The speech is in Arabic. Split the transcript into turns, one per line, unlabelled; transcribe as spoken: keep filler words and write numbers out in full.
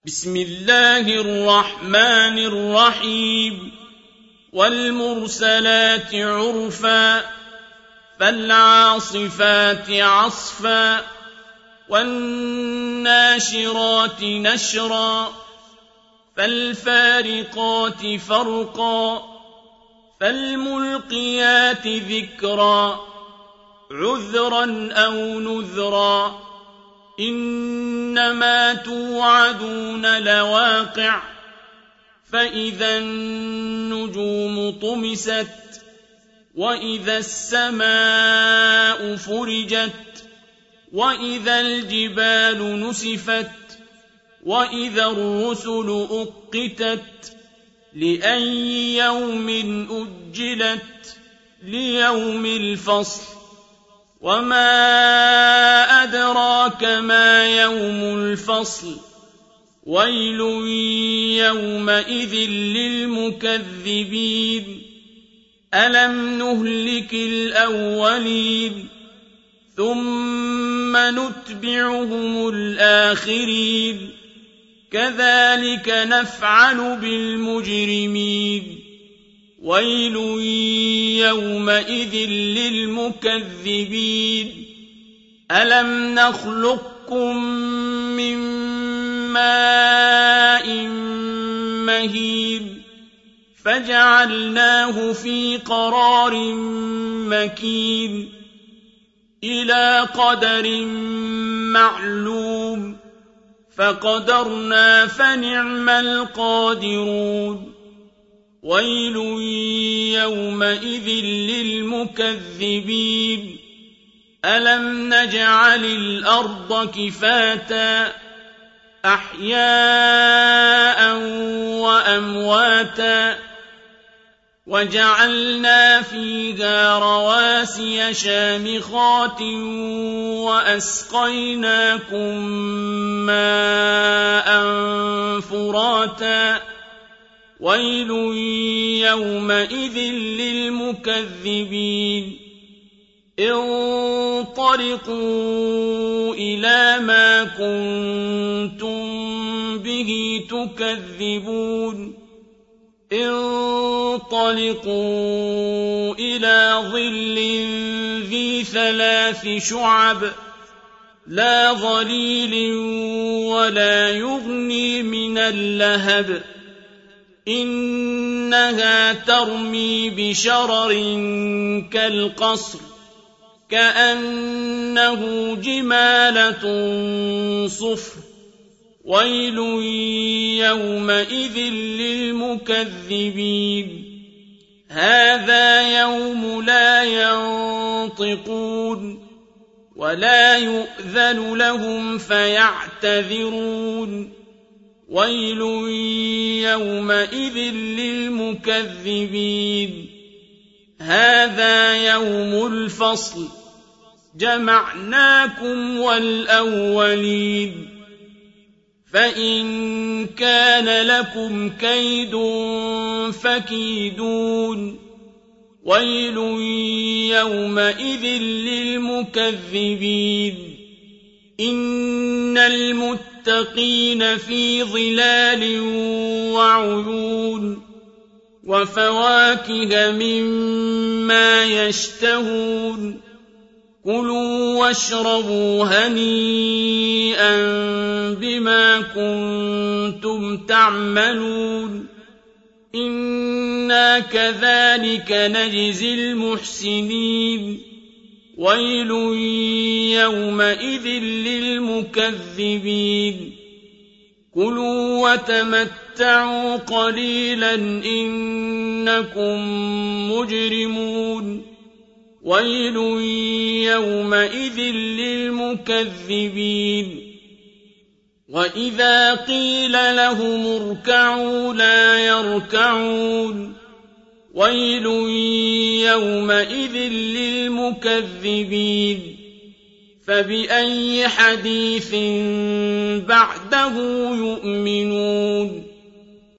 بسم الله الرحمن الرحيم والمرسلات عرفا فالعاصفات عصفا والناشرات نشرا فالفارقات فرقا فالملقيات ذكرا عذرا أو نذرا إنما توعدون لواقع فإذا النجوم طمست وإذا السماء فرجت وإذا الجبال نسفت وإذا الرسل أقتت لأي يوم أجلت ليوم الفصل وما أدراك ما يوم الفصل ويل يومئذ للمكذبين ألم نهلك الأولين ثم نتبعهم الآخرين كذلك نفعل بالمجرمين ويل يومئذ للمكذبين ألم نخلقكم من ماء مهين فجعلناه في قرار مكين إلى قدر معلوم فقدرنا فنعم القادرون ويل يومئذ للمكذبين ألم نجعل الأرض كفاتا أحياء وأمواتا وجعلنا فيها رواسي شامخات وأسقيناكم ماء فراتا ويل يومئذ للمكذبين انطلقوا إلى ما كنتم به تكذبون انطلقوا إلى ظل ذي ثلاث شعب لا ظليل ولا يغني من اللهب إنها ترمي بشرر كالقصر كأنه جمالة صفر ويل يومئذ للمكذبين هذا يوم لا ينطقون ولا يؤذن لهم فيعتذرون ويل يومئذ للمكذبين هذا يوم الفصل جمعناكم والأولين فإن كان لكم كيد فكيدون ويل يومئذ للمكذبين إن المتقين في ظلال وعيون وفواكه مما يشتهون كلوا واشربوا هنيئا بما كنتم تعملون إنا كذلك نجزي المحسنين ويل يومئذ للمكذبين كلوا وتمتعوا قليلا إنكم مجرمون ويل يومئذ للمكذبين وإذا قيل لهم اركعوا لا يركعون ويل يومئذ للمكذبين فبأي حديث بعده يؤمنون